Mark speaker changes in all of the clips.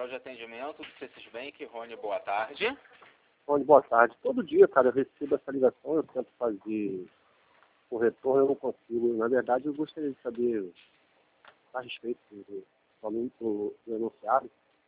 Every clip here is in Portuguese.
Speaker 1: Central de Atendimento do C6 Bank, Rony, boa tarde.
Speaker 2: Rony, boa tarde. Todo dia, cara, eu recebo essa ligação, eu tento fazer o retorno, eu não consigo. Na verdade, eu gostaria de saber a respeito do enunciado.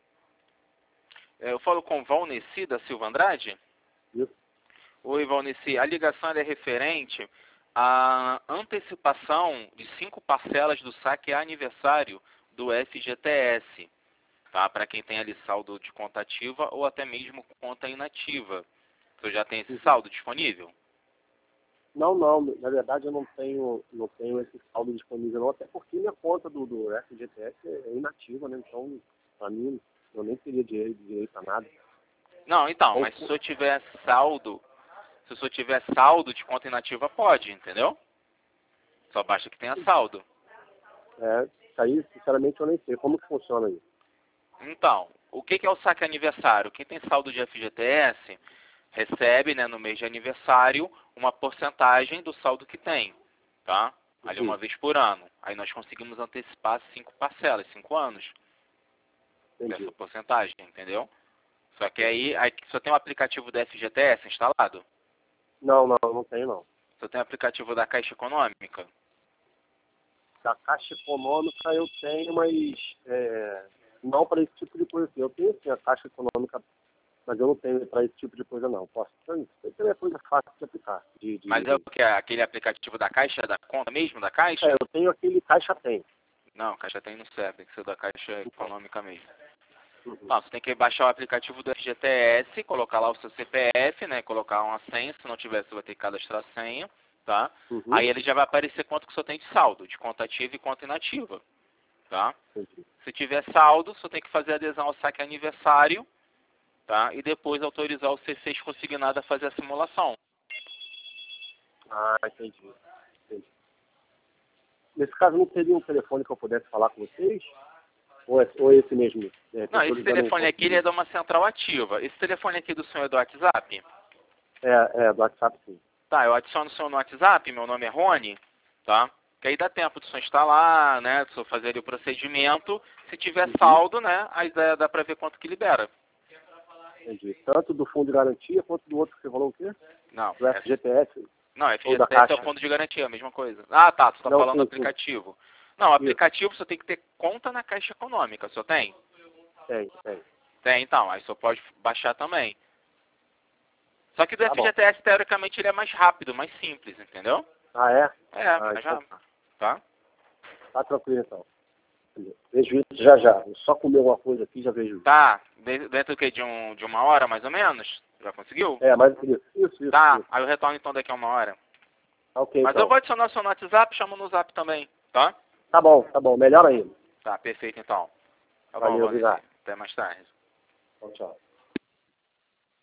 Speaker 1: Eu falo com Valneci da Silva Andrade?
Speaker 2: Isso.
Speaker 1: Oi, Valneci. A ligação é referente à antecipação de 5 parcelas do saque aniversário do FGTS, tá? Para quem tem ali saldo de conta ativa ou até mesmo conta inativa. Você já tem esse saldo disponível?
Speaker 2: Não. Na verdade, eu não tenho esse saldo disponível, não, até porque minha conta do FGTS é inativa, né? Então, para mim, eu nem teria direito a nada.
Speaker 1: Não, então, mas se o senhor tiver saldo, de conta inativa, pode, entendeu? Só basta que tenha saldo.
Speaker 2: Isso aí, sinceramente, eu nem sei. Como que funciona isso?
Speaker 1: Então, o que é o saque aniversário? Quem tem saldo de FGTS recebe, né, no mês de aniversário, uma porcentagem do saldo que tem, tá? Ali uma vez por ano. Aí nós conseguimos antecipar 5 parcelas, 5 anos. Essa porcentagem, entendeu? Só que aí só tem o aplicativo do FGTS instalado?
Speaker 2: Não tenho, não.
Speaker 1: Só tem o aplicativo da Caixa Econômica?
Speaker 2: Da Caixa Econômica eu tenho, mas não para esse tipo de coisa. Eu tenho sim a Caixa Econômica, mas eu não tenho para esse tipo de coisa, não. Posso ter, isso é coisa fácil de aplicar.
Speaker 1: Mas é o que? Aquele aplicativo da Caixa, da conta mesmo, da Caixa?
Speaker 2: Eu tenho aquele Caixa Tem.
Speaker 1: Não, Caixa Tem não serve, tem que ser da Caixa Econômica mesmo. Não, você tem que baixar o aplicativo do FGTS, colocar lá o seu CPF, né? Colocar uma senha, se não tiver, você vai ter que cadastrar a senha, tá? Aí ele já vai aparecer quanto que você tem de saldo, de conta ativa e conta inativa, tá? Se tiver saldo, você tem que fazer adesão ao saque aniversário, tá? E depois autorizar o C6 consignado a fazer a simulação.
Speaker 2: Ah, entendi. Nesse caso, não teria um telefone que eu pudesse falar com vocês? Ou esse mesmo?
Speaker 1: Não, esse telefone aqui ele é de uma central ativa. Esse telefone aqui do senhor é do WhatsApp?
Speaker 2: Do WhatsApp, sim.
Speaker 1: Tá, eu adiciono o senhor no WhatsApp, meu nome é Rony, tá? Que aí dá tempo do senhor instalar, né? Do senhor fazer ali o procedimento. Se tiver saldo, né? Aí dá pra ver quanto que libera.
Speaker 2: Entendi. Tanto do fundo de garantia quanto do outro que você falou o quê?
Speaker 1: Não.
Speaker 2: Do FGTS?
Speaker 1: Não,
Speaker 2: ou da
Speaker 1: FGTS é o
Speaker 2: Caixa?
Speaker 1: fundo de garantia, a mesma coisa. Ah, tá, tu tá
Speaker 2: Não,
Speaker 1: falando do
Speaker 2: sim.
Speaker 1: aplicativo. Não, o aplicativo só tem que ter conta na Caixa Econômica, só tem?
Speaker 2: Tem.
Speaker 1: Tem, então, aí só pode baixar também. Só que do
Speaker 2: Tá bom.
Speaker 1: FGTS, teoricamente, ele é mais rápido, mais simples, entendeu?
Speaker 2: Ah, é?
Speaker 1: Mais rápido, tá?
Speaker 2: Tá tranquilo, então. Vejo isso já. Eu só comer alguma coisa aqui já vejo isso.
Speaker 1: Tá, dentro do que? De uma hora, mais ou menos? Já conseguiu?
Speaker 2: Mas isso.
Speaker 1: Tá, aí eu retorno então daqui a 1 hora.
Speaker 2: Ok,
Speaker 1: Mas
Speaker 2: então.
Speaker 1: eu vou adicionar o seu no WhatsApp, chamo no Zap também, tá?
Speaker 2: Tá bom. Melhor ainda.
Speaker 1: Tá, perfeito então. Tá bom,
Speaker 2: Valeu,
Speaker 1: Valneci.
Speaker 2: obrigado.
Speaker 1: Até mais tarde.
Speaker 2: Tchau.